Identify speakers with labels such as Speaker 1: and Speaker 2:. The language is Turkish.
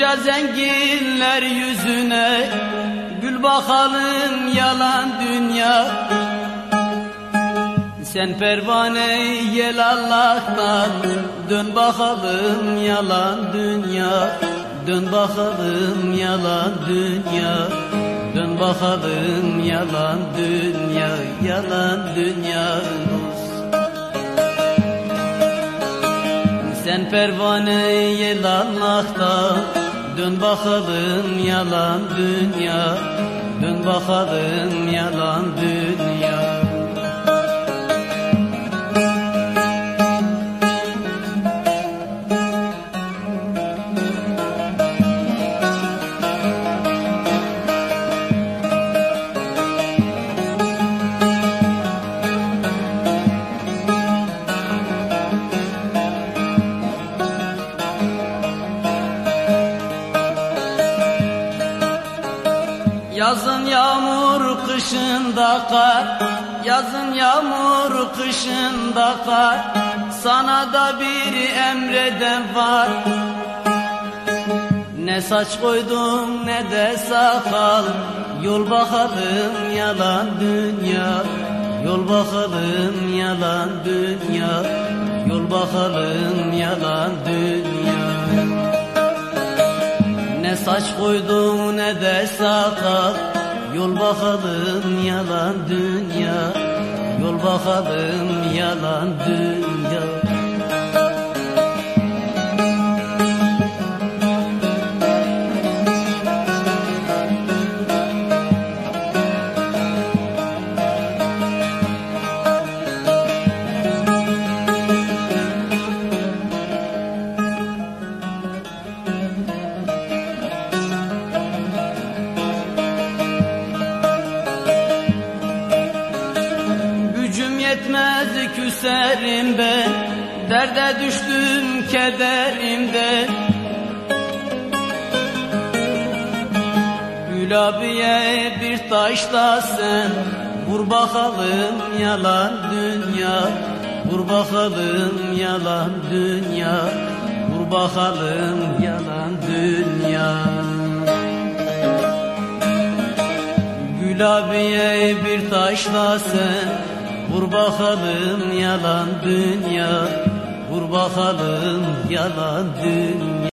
Speaker 1: Bunca zenginler yüzüne gül bakalım yalan dünya. Sen pervane yel Allah'tan, dön bakalım yalan dünya. Dön bakalım yalan dünya. Dön bakalım yalan dünya. Yalan dünya. Sen pervane yel Allah'tan, dön bakalım yalan dünya. Dön bakalım yalan dünya. Yazın yağmur, kışında kar. Yazın yağmur, kışında kar. Sana da bir emreden var. Ne saç koydum ne de sakal. Yol bakalım yalan dünya. Yol bakalım yalan dünya. Yol bakalım yalan dünya. Ne saç koydu ne de sakal. Yol bakalım yalan dünya. Yol bakalım yalan dünya. Yetmez küserim ben, derde düştüm kederimden. Gül abiye bir taş da sen vur bakalım yalan dünya. Vur bakalım yalan dünya. Vur bakalım yalan dünya. Gül abiye bir taş da sen vur bakalım yalan dünya. Vur bakalım yalan dünya.